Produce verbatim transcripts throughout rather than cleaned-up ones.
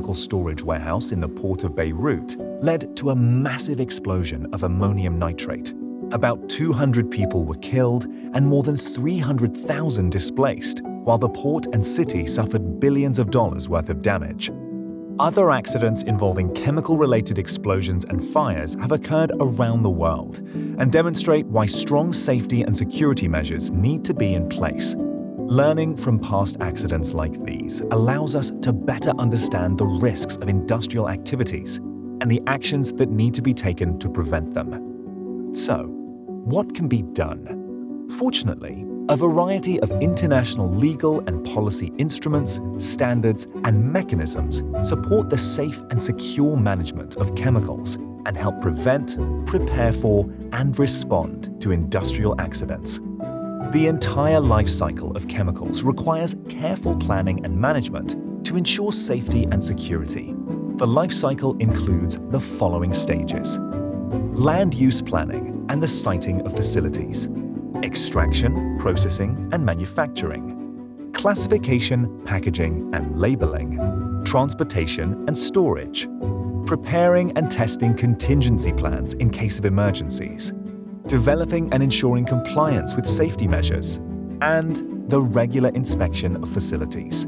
chemical storage warehouse in the port of Beirut led to a massive explosion of ammonium nitrate. About two hundred people were killed and more than three hundred thousand displaced, while the port and city suffered billions of dollars worth of damage. Other accidents involving chemical-related explosions and fires have occurred around the world and demonstrate why strong safety and security measures need to be in place. Learning from past accidents like these allows us to better understand the risks of industrial activities and the actions that need to be taken to prevent them. So, what can be done? Fortunately, a variety of international legal and policy instruments, standards, and mechanisms support the safe and secure management of chemicals and help prevent, prepare for, and respond to industrial accidents. The entire life cycle of chemicals requires careful planning and management to ensure safety and security. The life cycle includes the following stages: land use planning and the siting of facilities, extraction, processing, and manufacturing, classification, packaging, and labeling, transportation and storage, preparing and testing contingency plans in case of emergencies, developing and ensuring compliance with safety measures, and the regular inspection of facilities.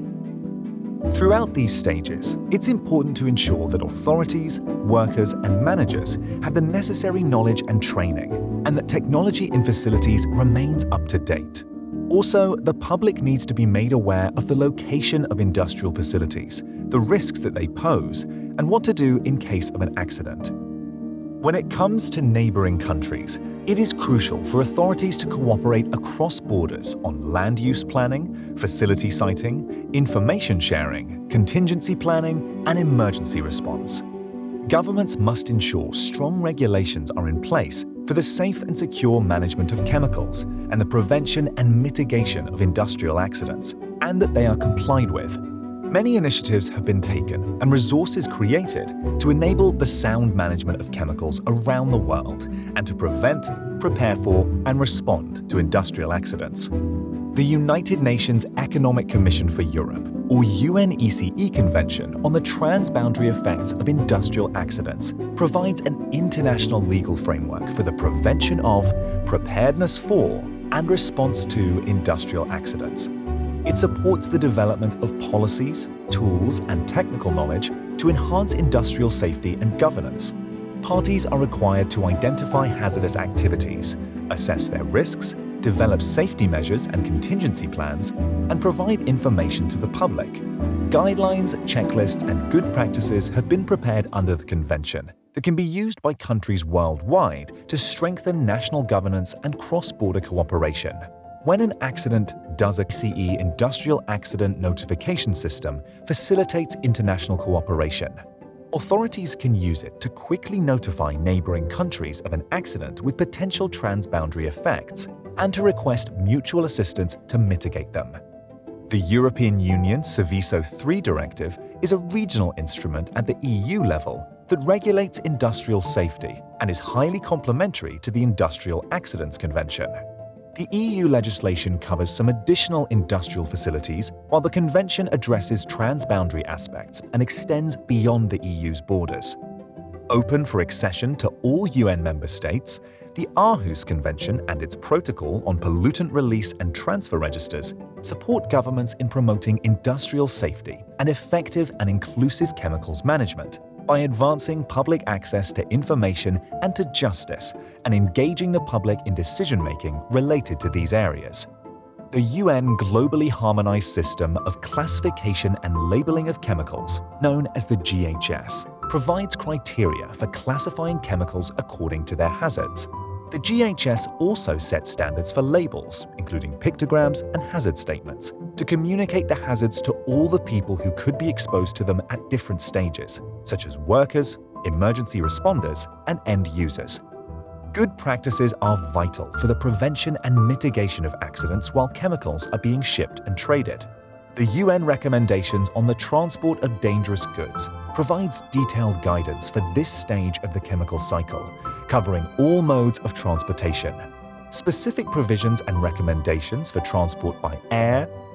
Throughout these stages, it's important to ensure that authorities, workers, and managers have the necessary knowledge and training, and that technology in facilities remains up to date. Also, the public needs to be made aware of the location of industrial facilities, the risks that they pose, and what to do in case of an accident. When it comes to neighboring countries, it is crucial for authorities to cooperate across borders on land use planning, facility siting, information sharing, contingency planning, and emergency response. Governments must ensure strong regulations are in place for the safe and secure management of chemicals and the prevention and mitigation of industrial accidents, and that they are complied with. Many initiatives have been taken and resources created to enable the sound management of chemicals around the world and to prevent, prepare for, and respond to industrial accidents. The United Nations Economic Commission for Europe, or U N E C E Convention on the Transboundary Effects of Industrial Accidents, provides an international legal framework for the prevention of, preparedness for, and response to industrial accidents. It supports the development of policies, tools, and technical knowledge to enhance industrial safety and governance. Parties are required to identify hazardous activities, assess their risks, develop safety measures and contingency plans, and provide information to the public. Guidelines, checklists, and good practices have been prepared under the Convention that can be used by countries worldwide to strengthen national governance and cross-border cooperation. When an accident does a C E Industrial Accident Notification System facilitates international cooperation. Authorities can use it to quickly notify neighboring countries of an accident with potential transboundary effects and to request mutual assistance to mitigate them. The European Union Seveso three Directive is a regional instrument at the E U level that regulates industrial safety and is highly complementary to the Industrial Accidents Convention. The E U legislation covers some additional industrial facilities, while the Convention addresses transboundary aspects and extends beyond the E U's borders. Open for accession to all U N member states, the Aarhus Convention and its Protocol on Pollutant Release and Transfer Registers support governments in promoting industrial safety and effective and inclusive chemicals management by advancing public access to information and to justice and engaging the public in decision-making related to these areas. The U N Globally Harmonized System of Classification and Labeling of Chemicals, known as the G H S, provides criteria for classifying chemicals according to their hazards. The G H S also sets standards for labels, including pictograms and hazard statements, to communicate the hazards to all the people who could be exposed to them at different stages, such as workers, emergency responders, and end users. Good practices are vital for the prevention and mitigation of accidents while chemicals are being shipped and traded. The U N recommendations on the transport of dangerous goods provides detailed guidance for this stage of the chemical cycle, covering all modes of transportation. Specific provisions and recommendations for transport by air,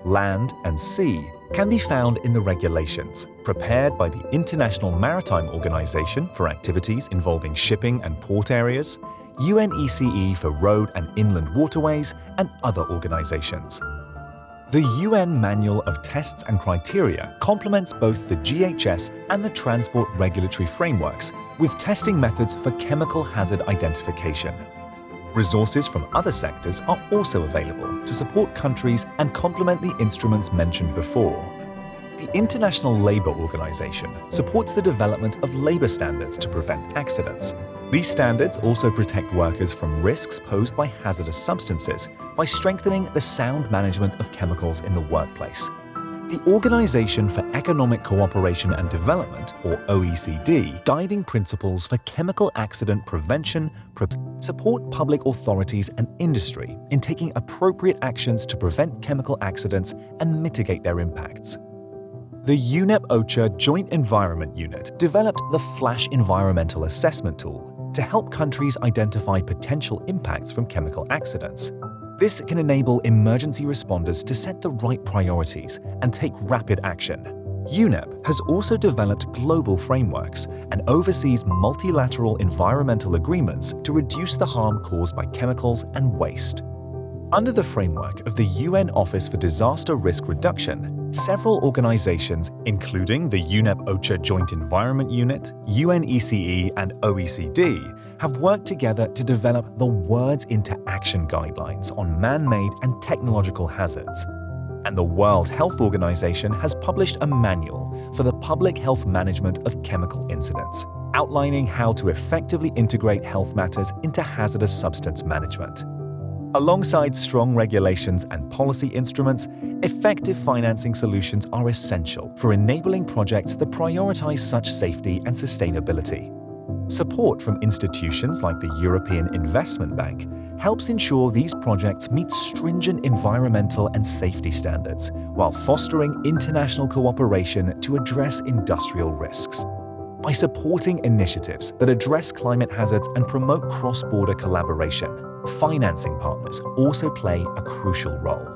land, and sea can be found in the regulations prepared by the International Maritime Organization for activities involving shipping and port areas, U N E C E for road and inland waterways, and other organizations. The U N Manual of Tests and Criteria complements both the G H S and the Transport Regulatory Frameworks with testing methods for chemical hazard identification. Resources from other sectors are also available to support countries and complement the instruments mentioned before. The International Labour Organization supports the development of labour standards to prevent accidents. These standards also protect workers from risks posed by hazardous substances by strengthening the sound management of chemicals in the workplace. The Organization for Economic Cooperation and Development, or O E C D, guiding principles for chemical accident prevention pro- support public authorities and industry in taking appropriate actions to prevent chemical accidents and mitigate their impacts. The U N E P OCHA Joint Environment Unit developed the Flash Environmental Assessment Tool to help countries identify potential impacts from chemical accidents. This can enable emergency responders to set the right priorities and take rapid action. U N E P has also developed global frameworks and oversees multilateral environmental agreements to reduce the harm caused by chemicals and waste. Under the framework of the U N Office for Disaster Risk Reduction, several organizations, including the U N E P OCHA Joint Environment Unit, U N E C E, and O E C D, have worked together to develop the Words into Action guidelines on man-made and technological hazards. And the World Health Organization has published a manual for the public health management of chemical incidents, outlining how to effectively integrate health matters into hazardous substance management. Alongside strong regulations and policy instruments, effective financing solutions are essential for enabling projects that prioritize such safety and sustainability. Support from institutions like the European Investment Bank helps ensure these projects meet stringent environmental and safety standards while fostering international cooperation to address industrial risks. By supporting initiatives that address climate hazards and promote cross-border collaboration, financing partners also play a crucial role.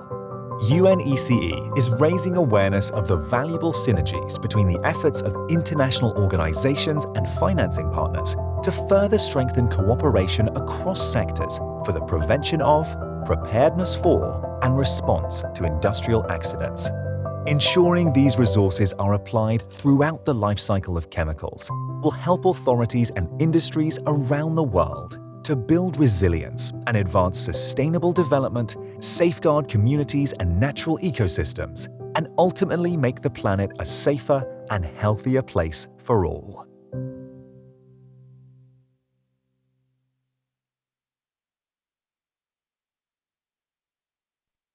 U N E C E is raising awareness of the valuable synergies between the efforts of international organizations and financing partners to further strengthen cooperation across sectors for the prevention of, preparedness for, and response to industrial accidents. Ensuring these resources are applied throughout the life cycle of chemicals will help authorities and industries around the world to build resilience and advance sustainable development, safeguard communities and natural ecosystems, and ultimately make the planet a safer and healthier place for all.